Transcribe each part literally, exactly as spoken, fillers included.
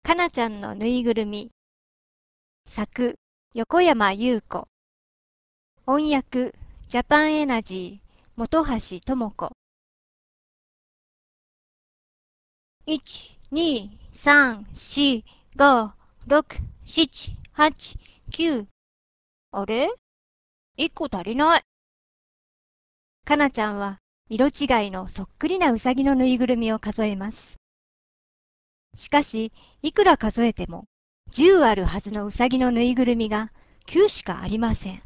かなちゃんのぬいぐるみ。作、横山優子。翻訳、ジャパンエナジー、本橋智子。いち、に、さん、し、ご、ろく、しち、はち、きゅう。あれ？ いっ 個足りない。かなちゃんは色違いのそっくりなうさぎのぬいぐるみを数えます。しかし、いくら数えても、じゅうあるはずのうさぎのぬいぐるみがきゅうしかありません。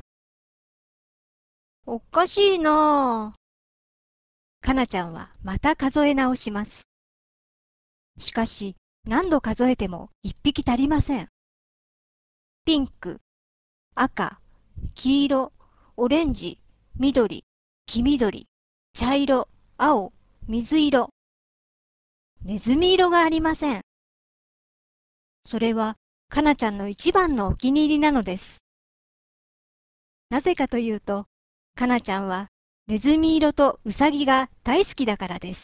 おかしいなぁ。かなちゃんはまた数え直します。しかし、何度数えても一匹足りません。ピンク、赤、黄色、オレンジ、緑、黄緑、茶色、青、水色。ネズミ色がありません。それは、かなちゃんの一番のお気に入りなのです。なぜかというと、かなちゃんはネズミ色とウサギが大好きだからです。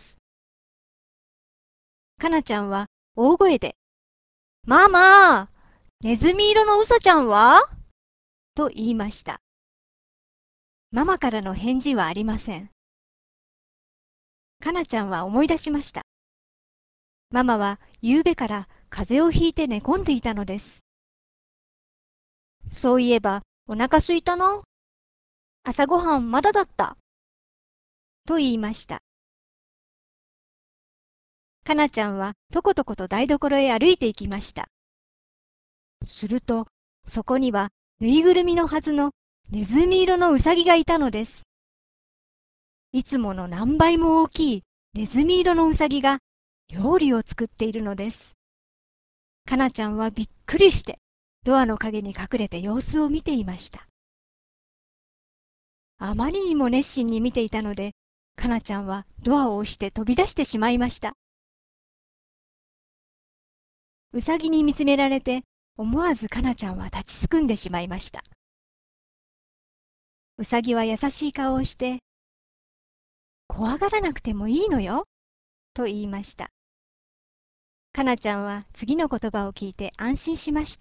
かなちゃんは大声で、ママ、ネズミ色のウサちゃんは？と言いました。ママからの返事はありません。かなちゃんは思い出しました。ママは夕べから風邪をひいて寝込んでいたのです。そういえば、お腹すいたな。朝ごはんまだだった。と言いました。かなちゃんはとことこと台所へ歩いて行きました。すると、そこにはぬいぐるみのはずのネズミ色のうさぎがいたのです。いつもの何倍も大きいネズミ色のうさぎが料理を作っているのです。かなちゃんはびっくりしてドアの陰に隠れて様子を見ていました。あまりにも熱心に見ていたので、かなちゃんはドアを押して飛び出してしまいました。うさぎに見つめられて、思わずかなちゃんは立ちすくんでしまいました。うさぎは優しい顔をして、怖がらなくてもいいのよ、と言いました。かなちゃんは次の言葉を聞いて安心しました。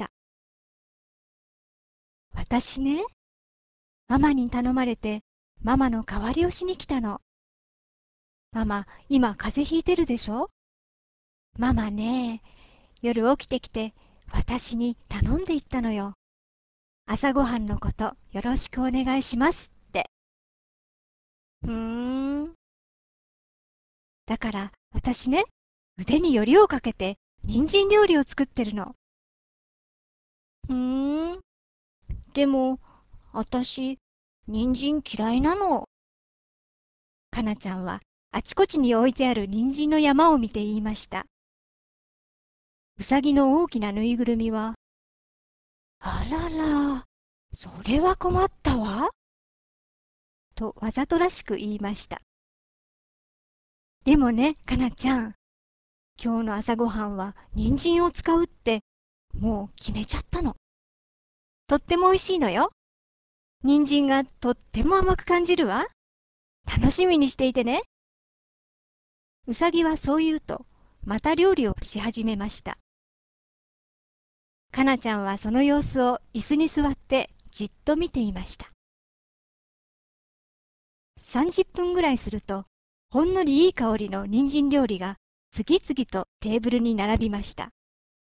私ね、ママに頼まれて、ママの代わりをしに来たの。ママ、今風邪ひいてるでしょ？ママね、夜起きてきて、私に頼んでいったのよ。朝ごはんのことよろしくお願いしますって。ふーん。だから私ね、腕によりをかけて人参料理を作ってるの。ふーん。でも、あたし、人参嫌いなの。かなちゃんはあちこちに置いてある人参の山を見て言いました。うさぎの大きなぬいぐるみは、あらら、それは困ったわ。とわざとらしく言いました。でもね、かなちゃん、今日の朝ごはんは人参を使うってもう決めちゃったの。とっても美味しいのよ。人参がとっても甘く感じるわ。楽しみにしていてね。うさぎはそう言うと、また料理をし始めました。かなちゃんはその様子を椅子に座ってじっと見ていました。さんじゅっぷんぐらいすると、ほんのりいい香りの人参料理が次々とテーブルに並びました。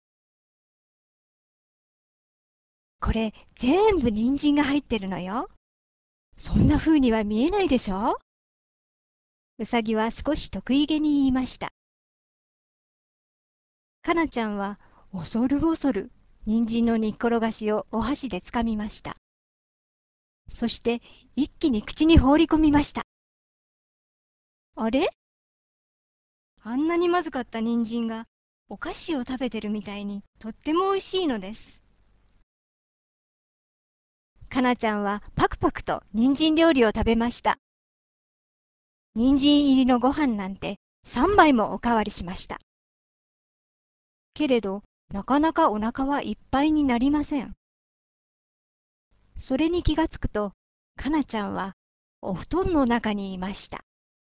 これ全部人参が入ってるのよ。そんな風には見えないでしょ？うさぎは少し得意げに言いました。かなちゃんは恐る恐る人参の煮っころがしをお箸でつかみました。そして一気に口に放り込みました。あれ？あんなにまずかった人参がお菓子を食べてるみたいにとっても美味しいのです。かなちゃんはパクパクと人参料理を食べました。人参入りのご飯なんてさんばいもおかわりしました。けれど、なかなかお腹はいっぱいになりません。それに気がつくと、かなちゃんはお布団の中にいました。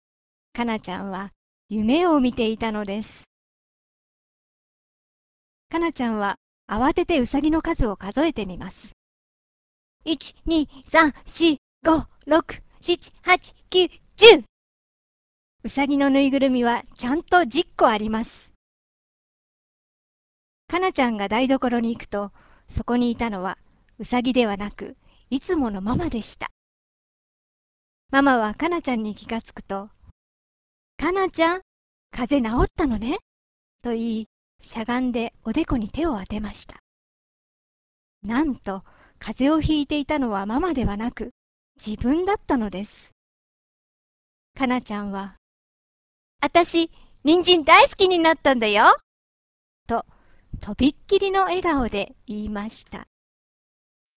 かなちゃんは夢を見ていたのです。 かなちゃんは慌ててうさぎの数を数えてみます。いち、に、さん、し、ご、ろく、しち、はち、きゅう、じゅう。うさぎのぬいぐるみはちゃんとじゅっこあります。かなちゃんが台所に行くと、そこにいたのはうさぎではなく、いつものママでした。ママはかなちゃんに気がつくと、かなちゃん、風邪治ったのねと言い、しゃがんでおでこに手を当てました。なんと、風邪をひいていたのはママではなく、自分だったのです。かなちゃんは、あたし、人参大好きになったんだよと、とびっきりの笑顔で言いました。